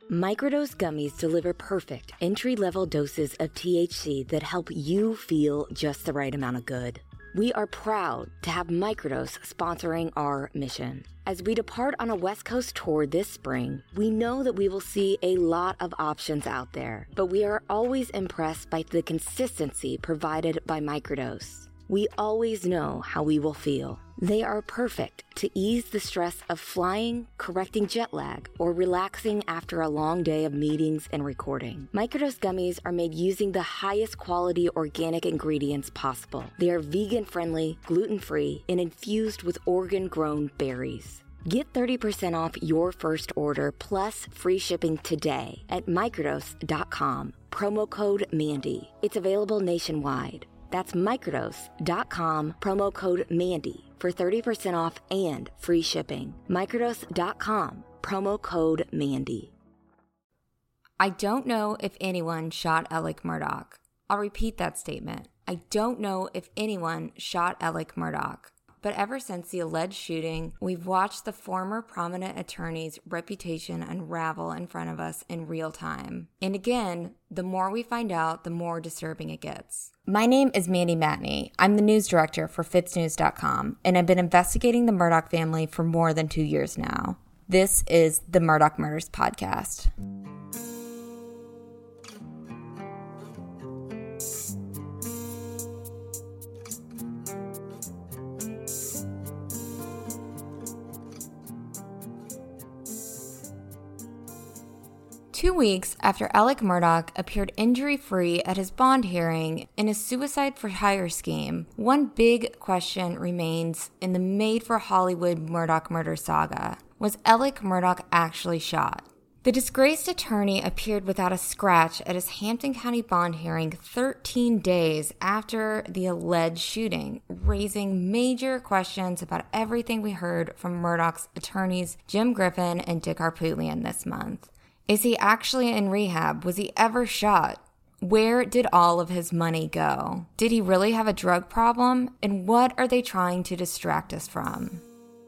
Microdose gummies deliver perfect entry-level doses of THC that help you feel just the right amount of good. We are proud to have Microdose sponsoring our mission. As we depart on a West Coast tour this spring, we know that we will see a lot of options out there, but we are always impressed by the consistency provided by Microdose. We always know how we will feel. They are perfect to ease the stress of flying, correcting jet lag, or relaxing after a long day of meetings and recording. Microdose gummies are made using the highest quality organic ingredients possible. They are vegan-friendly, gluten-free, and infused with Oregon-grown berries. Get 30% off your first order plus free shipping today at microdose.com. Promo code Mandy. It's available nationwide. That's microdose.com, promo code Mandy for 30% off and free shipping. Microdose.com, promo code Mandy. I don't know if anyone shot Alec Murdaugh. I'll repeat that statement. I don't know if anyone shot Alec Murdaugh. But ever since the alleged shooting, we've watched the former prominent attorney's reputation unravel in front of us in real time. And again, the more we find out, the more disturbing it gets. My name is Mandy Matney. I'm the news director for FitzNews.com, and I've been investigating the Murdaugh family for more than 2 years now. This is the Murdaugh Murders Podcast. 2 weeks after Alec Murdaugh appeared injury-free at his bond hearing in a suicide-for-hire scheme, one big question remains in the made-for-Hollywood Murdaugh murder saga. Was Alec Murdaugh actually shot? The disgraced attorney appeared without a scratch at his Hampton County bond hearing 13 days after the alleged shooting, raising major questions about everything we heard from Murdaugh's attorneys Jim Griffin and Dick Harpootlian this month. Is he actually in rehab? Was he ever shot? Where did all of his money go? Did he really have a drug problem? And what are they trying to distract us from?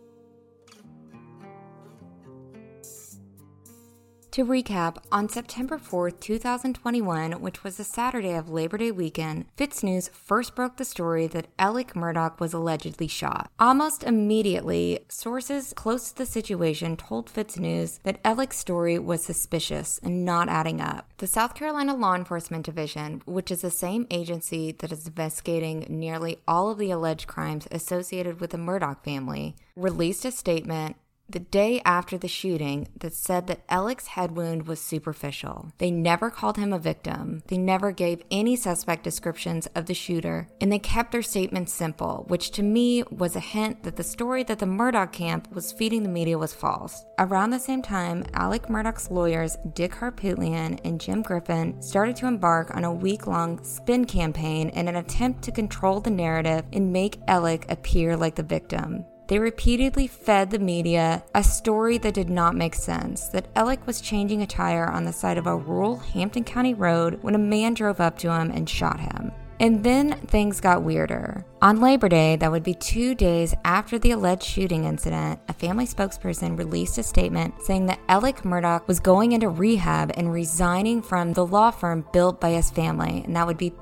To recap, on September 4th, 2021, which was the Saturday of Labor Day weekend, FitzNews first broke the story that Alec Murdaugh was allegedly shot. Almost immediately, sources close to the situation told FitzNews that Alec's story was suspicious and not adding up. The South Carolina Law Enforcement Division, which is the same agency that is investigating nearly all of the alleged crimes associated with the Murdaugh family, released a statement the day after the shooting that said that Alec's head wound was superficial. They never called him a victim. They never gave any suspect descriptions of the shooter, and they kept their statement simple, which to me was a hint that the story that the Murdaugh camp was feeding the media was false. Around the same time, Alec Murdaugh's lawyers Dick Harpootlian and Jim Griffin started to embark on a week-long spin campaign in an attempt to control the narrative and make Alec appear like the victim. They repeatedly fed the media a story that did not make sense, that Alec was changing a tire on the side of a rural Hampton County road when a man drove up to him and shot him. And then things got weirder. On Labor Day, that would be 2 days after the alleged shooting incident, a family spokesperson released a statement saying that Alec Murdaugh was going into rehab and resigning from the law firm built by his family, and that would be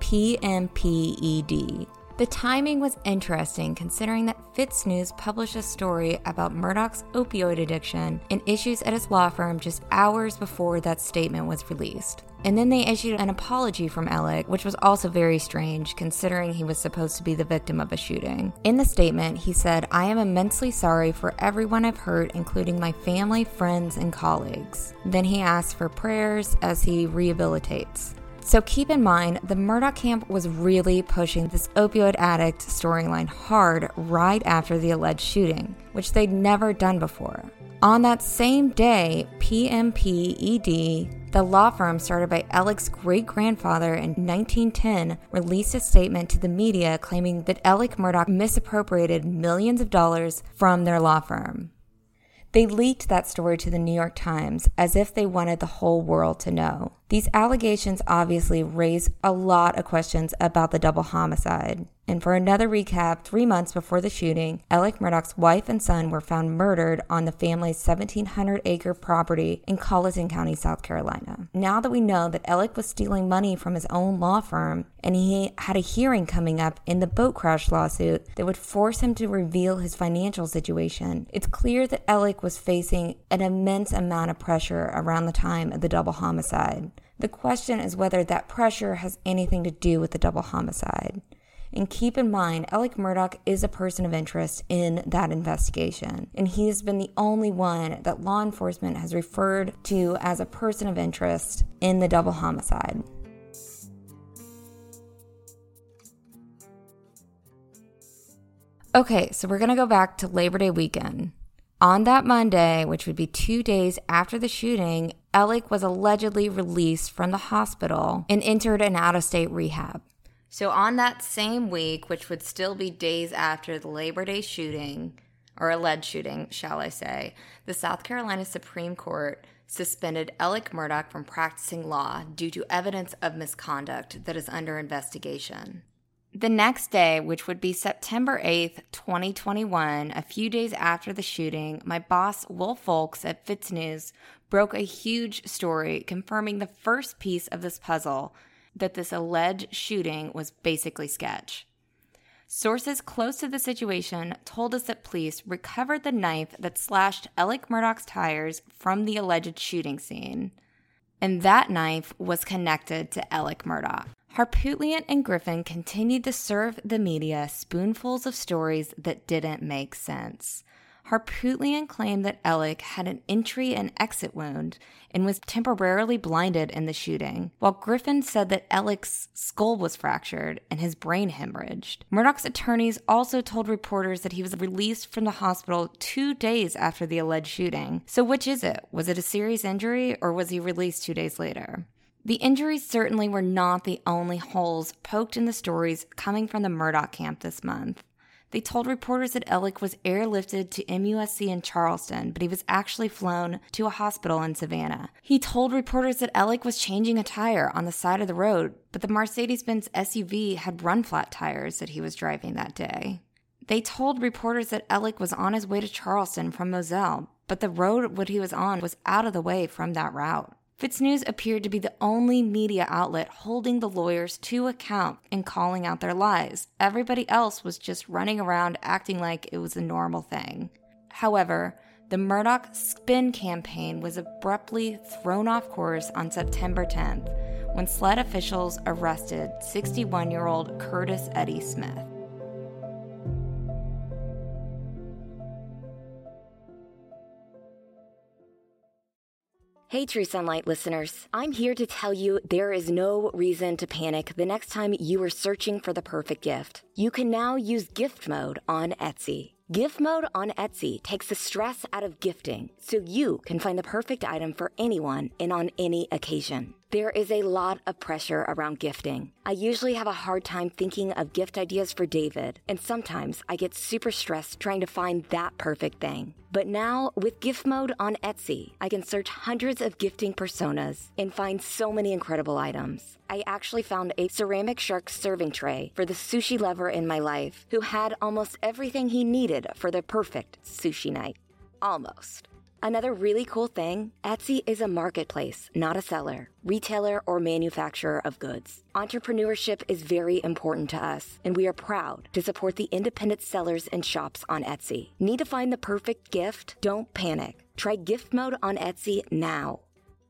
PMPED. The timing was interesting considering that FitzNews published a story about Murdaugh's opioid addiction and issues at his law firm just hours before that statement was released. And then they issued an apology from Alec, which was also very strange considering he was supposed to be the victim of a shooting. In the statement, he said, "I am immensely sorry for everyone I've hurt, including my family, friends, and colleagues." Then he asked for prayers as he rehabilitates. So keep in mind, the Murdaugh camp was really pushing this opioid addict storyline hard right after the alleged shooting, which they'd never done before. On that same day, PMPED, the law firm started by Alec's great-grandfather in 1910, released a statement to the media claiming that Alec Murdaugh misappropriated millions of dollars from their law firm. They leaked that story to the New York Times as if they wanted the whole world to know. These allegations obviously raise a lot of questions about the double homicide. And for another recap, 3 months before the shooting, Alec Murdaugh's wife and son were found murdered on the family's 1,700-acre property in Colleton County, South Carolina. Now that we know that Alec was stealing money from his own law firm, and he had a hearing coming up in the boat crash lawsuit that would force him to reveal his financial situation, it's clear that Alec was facing an immense amount of pressure around the time of the double homicide. The question is whether that pressure has anything to do with the double homicide. And keep in mind, Alec Murdaugh is a person of interest in that investigation, and he has been the only one that law enforcement has referred to as a person of interest in the double homicide. Okay, so we're going to go back to Labor Day weekend. On that Monday, which would be 2 days after the shooting, Alec was allegedly released from the hospital and entered an out-of-state rehab. So on that same week, which would still be days after the Labor Day shooting, or alleged shooting, shall I say, the South Carolina Supreme Court suspended Alec Murdaugh from practicing law due to evidence of misconduct that is under investigation. The next day, which would be September 8th, 2021, a few days after the shooting, my boss, Will Folks at FITSNews, broke a huge story confirming the first piece of this puzzle, that this alleged shooting was basically sketch. Sources close to the situation told us that police recovered the knife that slashed Alec Murdaugh's tires from the alleged shooting scene. And that knife was connected to Alec Murdaugh. Harpootlian and Griffin continued to serve the media spoonfuls of stories that didn't make sense. Harpootlian claimed that Alec had an entry and exit wound and was temporarily blinded in the shooting, while Griffin said that Alec's skull was fractured and his brain hemorrhaged. Murdaugh's attorneys also told reporters that he was released from the hospital 2 days after the alleged shooting. So which is it? Was it a serious injury, or was he released 2 days later? The injuries certainly were not the only holes poked in the stories coming from the Murdaugh camp this month. They told reporters that Alec was airlifted to MUSC in Charleston, but he was actually flown to a hospital in Savannah. He told reporters that Alec was changing a tire on the side of the road, but the Mercedes-Benz SUV had run-flat tires that he was driving that day. They told reporters that Alec was on his way to Charleston from Moselle, but the road he was on was out of the way from that route. FITSNews appeared to be the only media outlet holding the lawyers to account and calling out their lies. Everybody else was just running around acting like it was a normal thing. However, the Murdaugh spin campaign was abruptly thrown off course on September 10th when SLED officials arrested 61-year-old Curtis Eddie Smith. Hey, True Sunlight listeners. I'm here to tell you there is no reason to panic the next time you are searching for the perfect gift. You can now use gift mode on Etsy. Gift mode on Etsy takes the stress out of gifting so you can find the perfect item for anyone and on any occasion. There is a lot of pressure around gifting. I usually have a hard time thinking of gift ideas for David, and sometimes I get super stressed trying to find that perfect thing. But now, with gift mode on Etsy, I can search hundreds of gifting personas and find so many incredible items. I actually found a ceramic shark serving tray for the sushi lover in my life who had almost everything he needed for the perfect sushi night. Almost. Another really cool thing, Etsy is a marketplace, not a seller, retailer, or manufacturer of goods. Entrepreneurship is very important to us, and we are proud to support the independent sellers and shops on Etsy. Need to find the perfect gift? Don't panic. Try gift mode on Etsy now.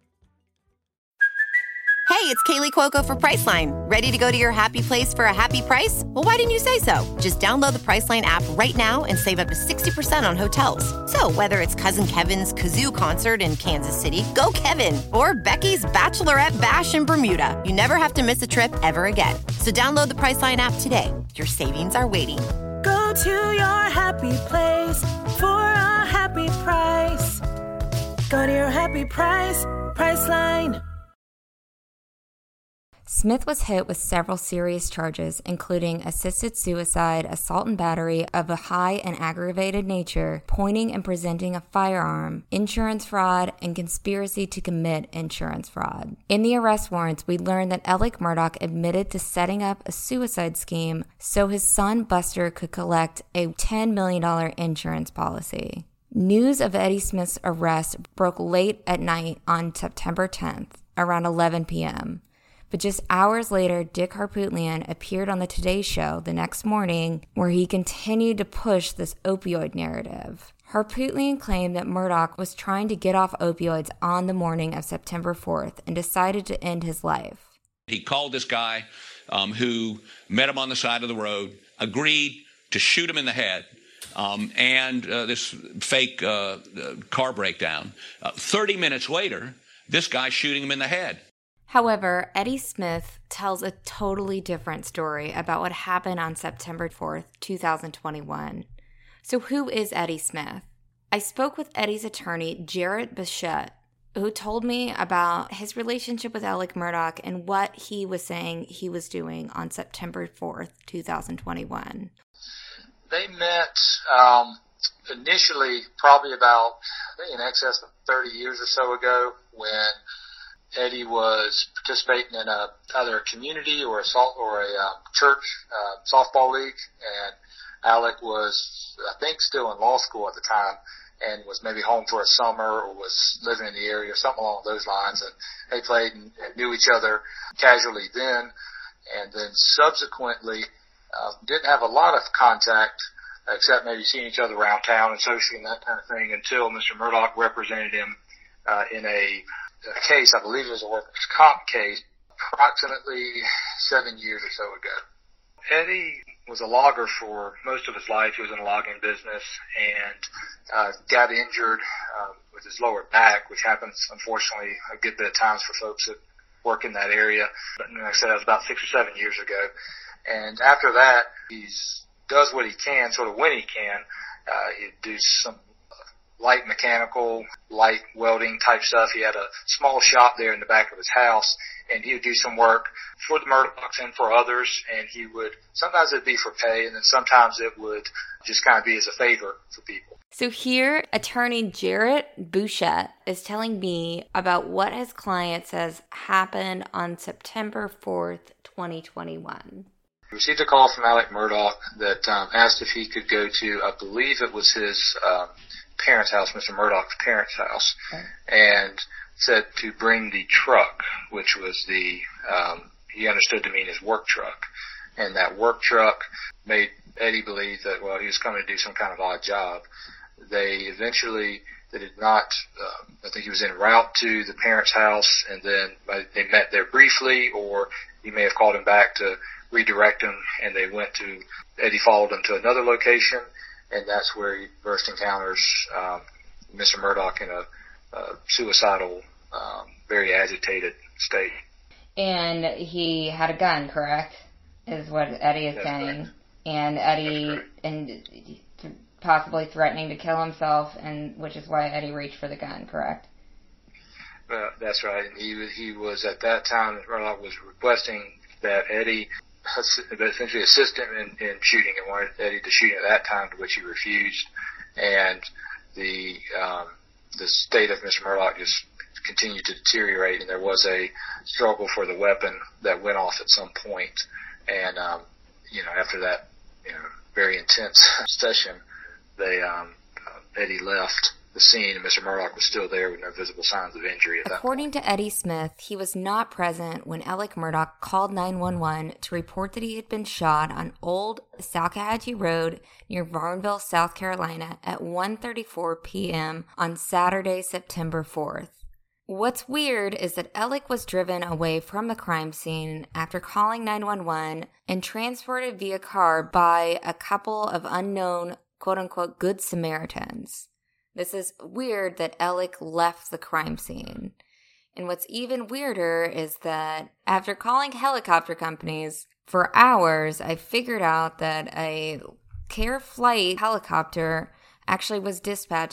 Hey, it's Kaylee Cuoco for Priceline. Ready to go to your happy place for a happy price? Well, why didn't you say so? Just download the Priceline app right now and save up to 60% on hotels. So whether it's Cousin Kevin's Kazoo Concert in Kansas City, go Kevin, or Becky's Bachelorette Bash in Bermuda, you never have to miss a trip ever again. So download the Priceline app today. Your savings are waiting. Go to your happy place for a happy price. Go to your happy price, Priceline. Smith was hit with several serious charges, including assisted suicide, assault and battery of a high and aggravated nature, pointing and presenting a firearm, insurance fraud, and conspiracy to commit insurance fraud. In the arrest warrants, we learned that Alec Murdaugh admitted to setting up a suicide scheme so his son Buster could collect a $10 million insurance policy. News of Eddie Smith's arrest broke late at night on September 10th, around 11 p.m., but just hours later, Dick Harpootlian appeared on the Today Show the next morning where he continued to push this opioid narrative. Harpootlian claimed that Murdaugh was trying to get off opioids on the morning of September 4th and decided to end his life. He called this guy who met him on the side of the road, agreed to shoot him in the head, and this fake car breakdown. 30 minutes later, this guy shooting him in the head. However, Eddie Smith tells a totally different story about what happened on September 4th, 2021. So who is Eddie Smith? I spoke with Eddie's attorney, Jarrett Bichette, who told me about his relationship with Alec Murdaugh and what he was saying he was doing on September 4th, 2021. They met initially probably about, I think, in excess of 30 years or so ago when Eddie was participating in either a community or a church softball league, and Alec was, I think, still in law school at the time and was maybe home for a summer or was living in the area or something along those lines. And they played and knew each other casually then, and then subsequently didn't have a lot of contact except maybe seeing each other around town and socially and that kind of thing until Mr. Murdaugh represented him in a case, I believe it was a workers' comp case, approximately 7 years or so ago. Eddie was a logger for most of his life. He was in the logging business and got injured with his lower back, which happens, unfortunately, a good bit of times for folks that work in that area. But like I said, that was about 6 or 7 years ago. And after that, he does what he can, sort of when he can. He'd do some light mechanical, light welding type stuff. He had a small shop there in the back of his house, and he would do some work for the Murdaughs and for others, and he would, sometimes it'd be for pay, and then sometimes it would just kind of be as a favor for people. So here, attorney Jarrett Bichette is telling me about what his client says happened on September 4th, 2021. He received a call from Alec Murdaugh that asked if he could go to, I believe it was his parents' house, Mr. Murdaugh's parents' house, and said to bring the truck, which was he understood to mean his work truck. And that work truck made Eddie believe that, well, he was coming to do some kind of odd job. They did not, I think he was en route to the parents' house, and then they met there briefly, or he may have called him back to redirect him, and Eddie followed him to another location, and that's where he first encounters Mr. Murdaugh in a suicidal, very agitated state. And he had a gun, correct? Is what Eddie is saying. Correct. And Eddie, and possibly threatening to kill himself, and which is why Eddie reached for the gun, correct? That's right. And he was at that time, Murdaugh was requesting that Eddie essentially assist him in shooting, and wanted Eddie to shoot at that time, to which he refused. And the state of Mr. Murdaugh just continued to deteriorate, and there was a struggle for the weapon that went off at some point. And after that, very intense session, Eddie left the scene, and Mr. Murdaugh was still there with no visible signs of injury at that point. According to Eddie Smith, he was not present when Alec Murdaugh called 911 to report that he had been shot on Old Salkehatchie Road near Varnville, South Carolina at 1:34 p.m. on Saturday, September 4th. What's weird is that Alec was driven away from the crime scene after calling 911 and transported via car by a couple of unknown, quote-unquote, Good Samaritans. This is weird that Alec left the crime scene. And what's even weirder is that after calling helicopter companies for hours, I figured out that a Care Flight helicopter actually was dispatched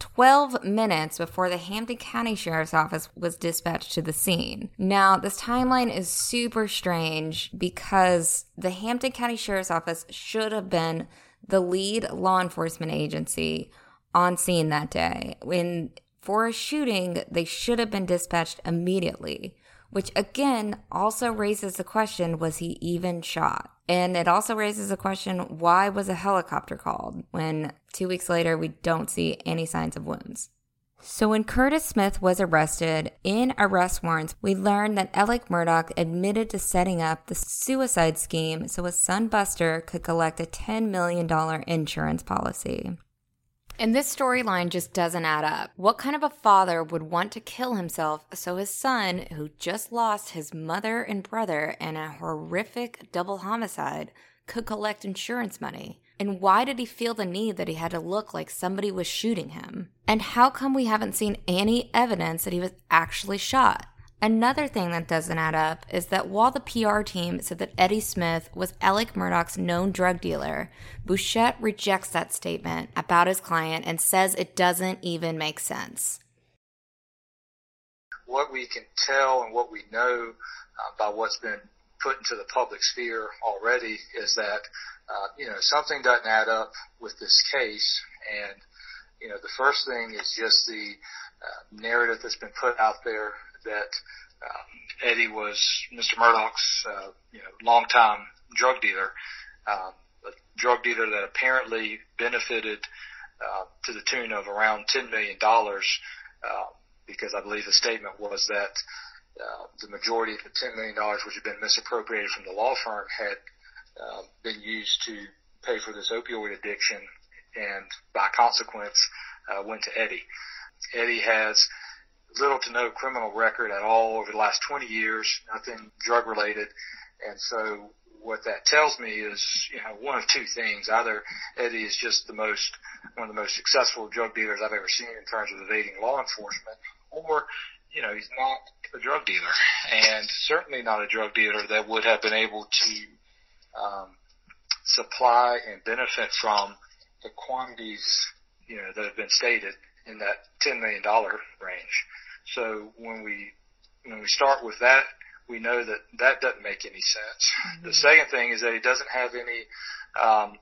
12 minutes before the Hampton County Sheriff's Office was dispatched to the scene. Now, this timeline is super strange because the Hampton County Sheriff's Office should have been the lead law enforcement agency on scene that day. For a shooting, they should have been dispatched immediately, which again also raises the question, was he even shot? And it also raises the question, why was a helicopter called when 2 weeks later we don't see any signs of wounds? So when Curtis Smith was arrested, in arrest warrants, we learned that Alec Murdaugh admitted to setting up the suicide scheme so his son Buster could collect a $10 million insurance policy. And this storyline just doesn't add up. What kind of a father would want to kill himself so his son, who just lost his mother and brother in a horrific double homicide, could collect insurance money? And why did he feel the need that he had to look like somebody was shooting him? And how come we haven't seen any evidence that he was actually shot? Another thing that doesn't add up is that while the PR team said that Eddie Smith was Alec Murdaugh's known drug dealer, Bouchette rejects that statement about his client and says it doesn't even make sense. What we can tell and what we know by what's been put into the public sphere already is that, something doesn't add up with this case. And, the first thing is just the narrative that's been put out there that Eddie was Mr. Murdaugh's, longtime drug dealer, a drug dealer that apparently benefited to the tune of around $10 million, because I believe the statement was that the majority of the $10 million, which had been misappropriated from the law firm, had been used to pay for this opioid addiction, and by consequence went to Eddie. Eddie has little to no criminal record at all over the last 20 years, nothing drug related. And so what that tells me is, one of two things. Either Eddie is just one of the most successful drug dealers I've ever seen in terms of evading law enforcement, or, he's not a drug dealer, and certainly not a drug dealer that would have been able to supply and benefit from the quantities, that have been stated in that $10 million range. So when we start with that, we know that doesn't make any sense. Mm-hmm. The second thing is that he doesn't have any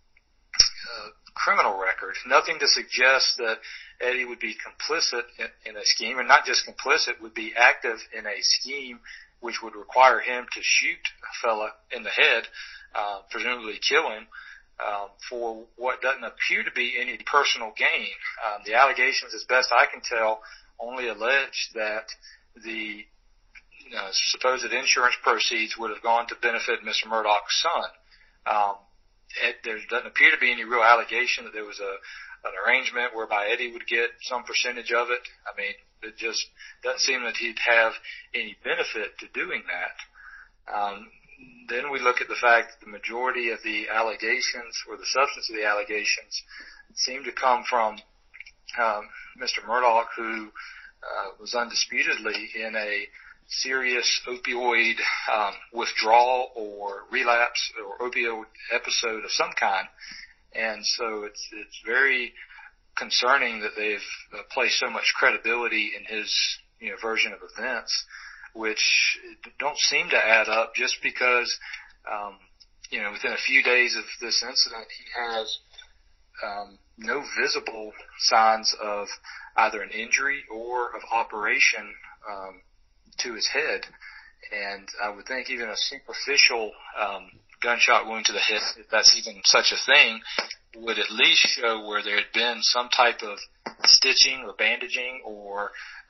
criminal record. Nothing to suggest that Eddie would be complicit in a scheme, and not just complicit, would be active in a scheme which would require him to shoot a fella in the head, presumably kill him, for what doesn't appear to be any personal gain. The allegations, as best I can tell, only allege that the supposed insurance proceeds would have gone to benefit Mr. Murdaugh's son. There doesn't appear to be any real allegation that there was an arrangement whereby Eddie would get some percentage of it. I mean, it just doesn't seem that he'd have any benefit to doing that. Then we look at the fact that the majority of the allegations, or the substance of the allegations, seem to come from Mr. Murdaugh, who was undisputedly in a serious opioid withdrawal or relapse or opioid episode of some kind. And so it's very concerning that they've placed so much credibility in his version of events, which don't seem to add up, just because within a few days of this incident he has no visible signs of either an injury or of operation to his head. And I would think even a superficial gunshot wound to the head, if that's even such a thing, would at least show where there had been some type of stitching or bandaging or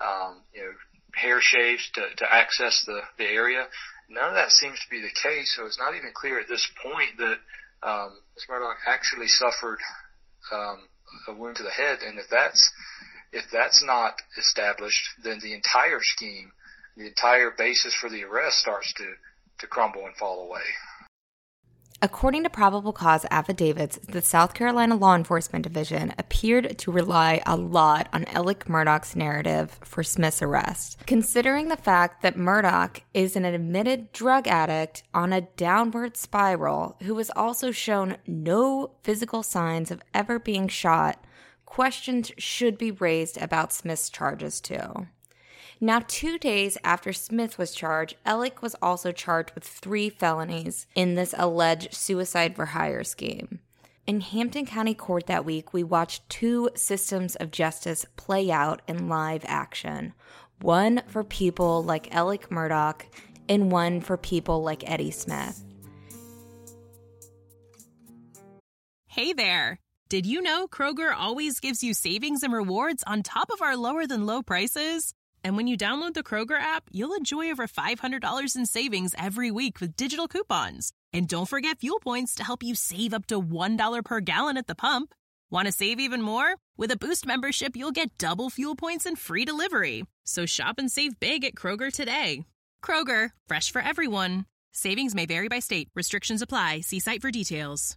hair shaves to access the area. None of that seems to be the case, so it's not even clear at this point that Mr. Murdaugh actually suffered a wound to the head. And if that's not established, then the entire scheme, the entire basis for the arrest, starts to crumble and fall away. According to probable cause affidavits, the South Carolina Law Enforcement Division appeared to rely a lot on Alec Murdaugh's narrative for Smith's arrest. Considering the fact that Murdaugh is an admitted drug addict on a downward spiral who was also shown no physical signs of ever being shot, questions should be raised about Smith's charges too. Now, 2 days after Smith was charged, Ellick was also charged with 3 felonies in this alleged suicide for hire scheme. In Hampton County Court that week, we watched 2 systems of justice play out in live action. One for people like Alec Murdaugh and one for people like Eddie Smith. Hey there! Did you know Kroger always gives you savings and rewards on top of our lower-than-low prices? And when you download the Kroger app, you'll enjoy over $500 in savings every week with digital coupons. And don't forget fuel points to help you save up to $1 per gallon at the pump. Want to save even more? With a Boost membership, you'll get double fuel points and free delivery. So shop and save big at Kroger today. Kroger, fresh for everyone. Savings may vary by state. Restrictions apply. See site for details.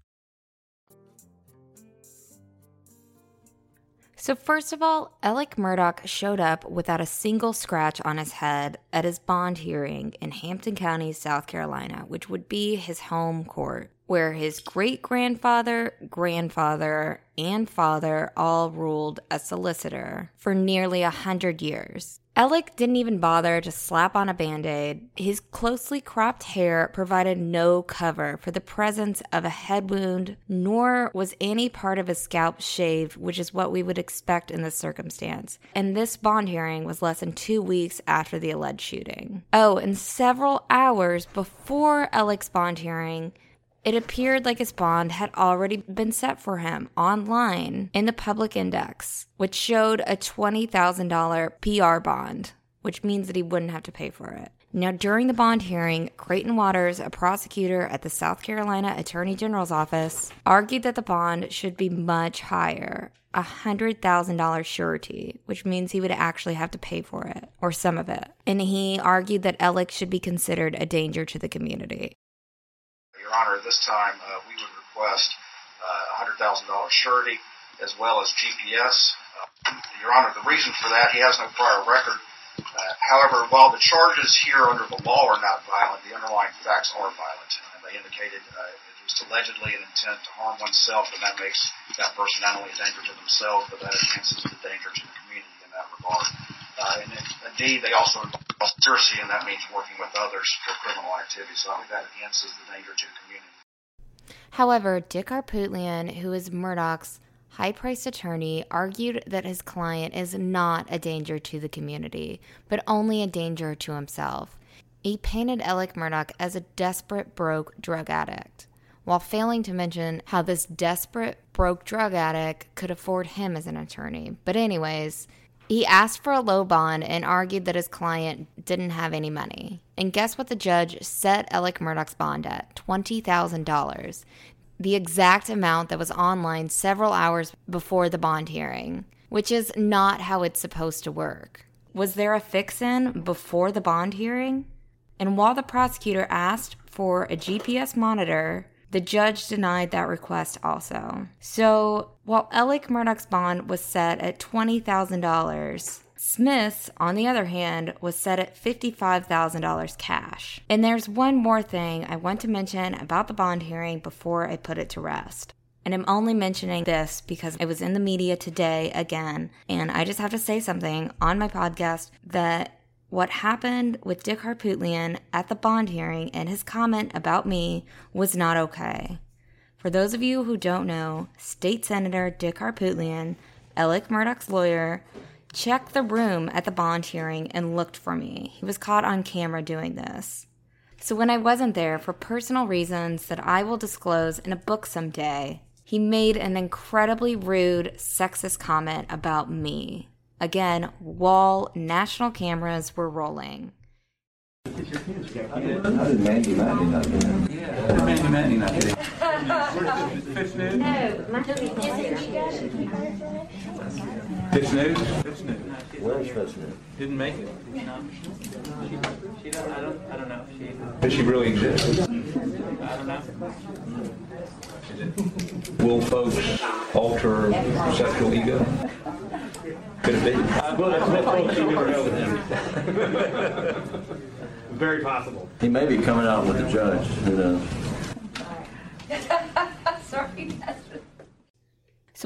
So first of all, Alec Murdaugh showed up without a single scratch on his head at his bond hearing in Hampton County, South Carolina, which would be his home court, where his great-grandfather, grandfather, and father all ruled as solicitor for nearly 100 years. Alec didn't even bother to slap on a Band-Aid. His closely cropped hair provided no cover for the presence of a head wound, nor was any part of his scalp shaved, which is what we would expect in this circumstance. And this bond hearing was less than 2 weeks after the alleged shooting. Oh, and several hours before Alec's bond hearing, it appeared like his bond had already been set for him online in the public index, which showed a $20,000 PR bond, which means that he wouldn't have to pay for it. Now, during the bond hearing, Creighton Waters, a prosecutor at the South Carolina Attorney General's office, argued that the bond should be much higher, $100,000 surety, which means he would actually have to pay for it, or some of it. And he argued that Alec should be considered a danger to the community. Your Honor, this time we would request $100,000 surety as well as GPS. Your Honor, the reason for that, he has no prior record. However, while the charges here under the law are not violent, the underlying facts are violent. And they indicated it was allegedly an intent to harm oneself, and that makes that person not only a danger to themselves, but that enhances the danger to the community in that regard. And indeed, they also involve conspiracy, and that means working with others for criminal activity. So I think that enhances the danger to the community. However, Dick Harpootlian, who is Murdaugh's high-priced attorney, argued that his client is not a danger to the community, but only a danger to himself. He painted Alec Murdaugh as a desperate, broke drug addict, while failing to mention how this desperate, broke drug addict could afford him as an attorney. But anyways, he asked for a low bond and argued that his client didn't have any money. And guess what the judge set Alec Murdaugh's bond at? $20,000. The exact amount that was online several hours before the bond hearing, which is not how it's supposed to work. Was there a fix-in before the bond hearing? And while the prosecutor asked for a GPS monitor, the judge denied that request also. So, while Alec Murdaugh's bond was set at $20,000, Smith's, on the other hand, was set at $55,000 cash. And there's one more thing I want to mention about the bond hearing before I put it to rest. And I'm only mentioning this because it was in the media today again, and I just have to say something on my podcast that what happened with Dick Harpootlian at the bond hearing and his comment about me was not okay. For those of you who don't know, State Senator Dick Harpootlian, Alec Murdaugh's lawyer, checked the room at the bond hearing and looked for me. He was caught on camera doing this. So when I wasn't there, for personal reasons that I will disclose in a book someday, he made an incredibly rude, sexist comment about me. Again, while national cameras were rolling. How did Mandy not do that? Yeah, how did Mandy not do that? Fish News? No, my Fish News? Fish News. Where's Fish News? Didn't make it. No. She doesn't, I don't know. Does she really exist? I don't know. Will folks alter sexual ego? Could it be? Well, that's what folks you never know with him. Very possible. He may be coming out with the judge. Who knows? Sorry. So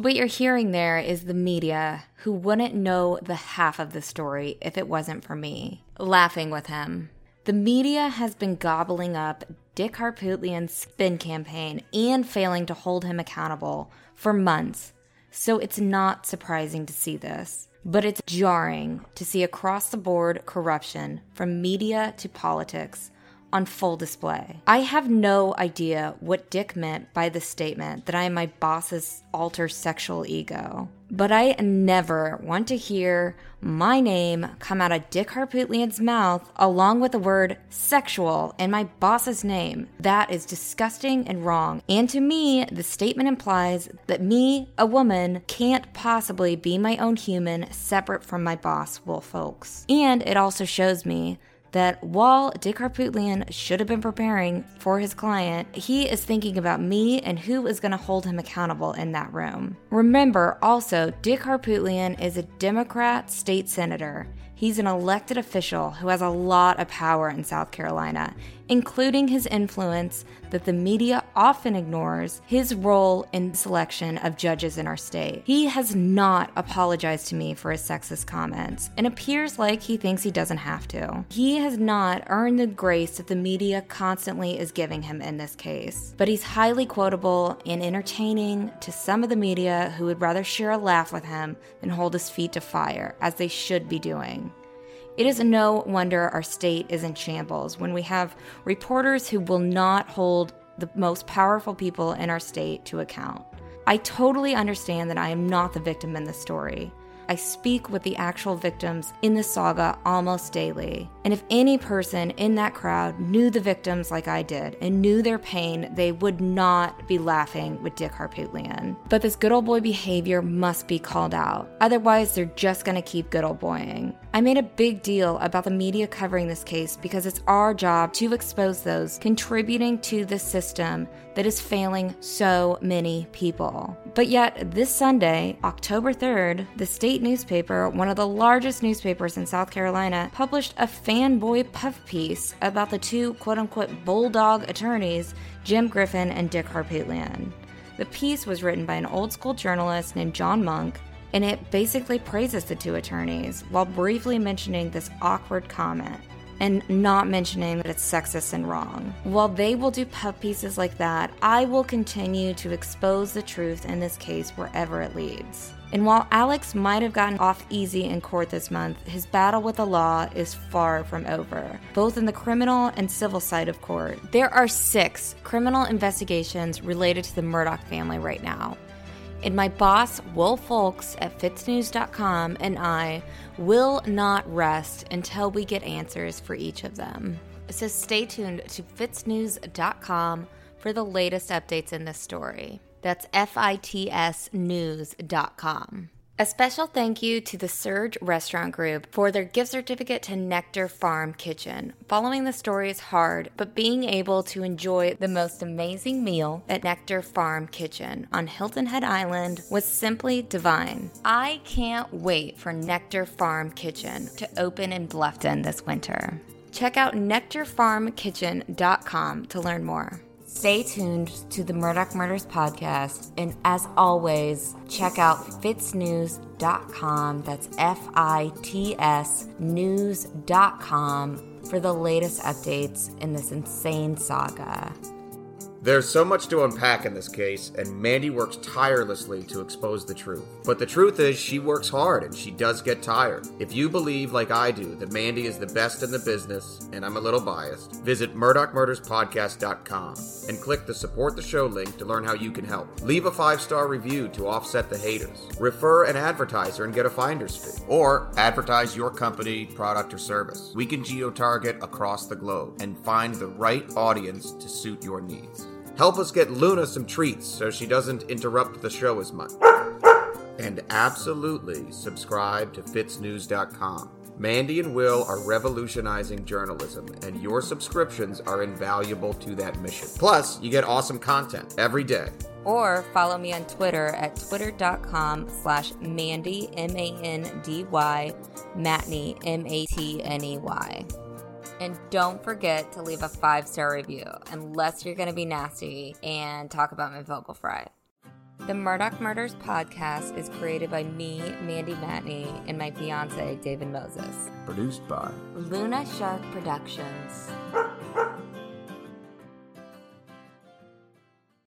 So what you're hearing there is the media, who wouldn't know the half of the story if it wasn't for me, laughing with him. The media has been gobbling up Dick Harpootlian's spin campaign and failing to hold him accountable for months, so it's not surprising to see this. But it's jarring to see across-the-board corruption, from media to politics, on full display. I have no idea what Dick meant by the statement that I am my boss's alter sexual ego. But I never want to hear my name come out of Dick Harpootlian's mouth along with the word sexual in my boss's name. That is disgusting and wrong. And to me, the statement implies that me, a woman, can't possibly be my own human separate from my boss, Wolf Folks. And it also shows me that while Dick Harpootlian should have been preparing for his client, he is thinking about me and who is going to hold him accountable in that room. Remember, also, Dick Harpootlian is a Democrat state senator. He's an elected official who has a lot of power in South Carolina, including his influence that the media often ignores, his role in selection of judges in our state. He has not apologized to me for his sexist comments, and appears like he thinks he doesn't have to. He has not earned the grace that the media constantly is giving him in this case, but he's highly quotable and entertaining to some of the media who would rather share a laugh with him than hold his feet to fire, as they should be doing. It is no wonder our state is in shambles when we have reporters who will not hold the most powerful people in our state to account. I totally understand that I am not the victim in this story. I speak with the actual victims in the saga almost daily. And if any person in that crowd knew the victims like I did and knew their pain, they would not be laughing with Dick Harpootlian. But this good old boy behavior must be called out. Otherwise, they're just going to keep good old boying. I made a big deal about the media covering this case because it's our job to expose those contributing to this system that is failing so many people. But yet, this Sunday, October 3rd, the state newspaper, one of the largest newspapers in South Carolina, published a fanboy puff piece about the two quote-unquote bulldog attorneys, Jim Griffin and Dick Harpootlian. The piece was written by an old-school journalist named John Monk, and it basically praises the two attorneys while briefly mentioning this awkward comment and not mentioning that it's sexist and wrong. While they will do puff pieces like that, I will continue to expose the truth in this case wherever it leads. And while Alex might have gotten off easy in court this month, his battle with the law is far from over, both in the criminal and civil side of court. There are 6 criminal investigations related to the Murdaugh family right now. And my boss, Wolf Folks at FitzNews.com, and I will not rest until we get answers for each of them. So stay tuned to FitzNews.com for the latest updates in this story. That's FITSnews.com. A special thank you to the Surge Restaurant Group for their gift certificate to Nectar Farm Kitchen. Following the story is hard, but being able to enjoy the most amazing meal at Nectar Farm Kitchen on Hilton Head Island was simply divine. I can't wait for Nectar Farm Kitchen to open in Bluffton this winter. Check out nectarfarmkitchen.com to learn more. Stay tuned to the Murdaugh Murders podcast, and as always, check out FitzNews.com, that's FITS News.com, for the latest updates in this insane saga. There's so much to unpack in this case, and Mandy works tirelessly to expose the truth. But the truth is, she works hard, and she does get tired. If you believe, like I do, that Mandy is the best in the business, and I'm a little biased, visit MurdaughMurdersPodcast.com and click the Support the Show link to learn how you can help. Leave a 5-star review to offset the haters. Refer an advertiser and get a finder's fee. Or advertise your company, product, or service. We can geo-target across the globe and find the right audience to suit your needs. Help us get Luna some treats so she doesn't interrupt the show as much. And absolutely subscribe to FitzNews.com. Mandy and Will are revolutionizing journalism, and your subscriptions are invaluable to that mission. Plus, you get awesome content every day. Or follow me on Twitter at twitter.com/Mandy, MANDY, Matney, MATNEY. And don't forget to leave a 5-star review, unless you're going to be nasty and talk about my vocal fry. The Murdaugh Murders podcast is created by me, Mandy Matney, and my fiance, David Moses. Produced by Luna Shark Productions.